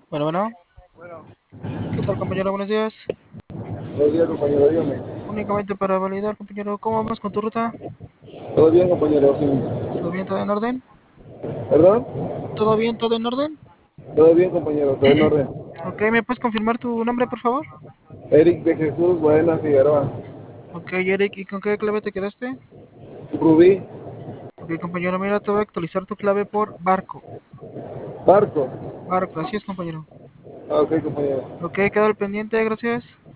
Bueno, bueno, Bueno, ¿qué tal, compañero? Buenos días. buenos días, compañero, dígame. Únicamente para validar, compañero, ¿cómo vamos con tu ruta? ¿Todo bien, compañero? Sí. ¿Todo bien, todo en orden? ¿Perdón? ¿Todo bien, todo en orden? Todo bien, compañero, todo en orden. Ok, ¿me puedes confirmar tu nombre, por favor? Eric de Jesús Buena Figueroa. Ok, Eric, ¿y con qué clave te quedaste? Rubí, Ok, compañero, mira, te voy a actualizar tu clave por barco. Barco. Barco, así es, compañero. Ah, ok, compañero. Ok, queda al pendiente, gracias.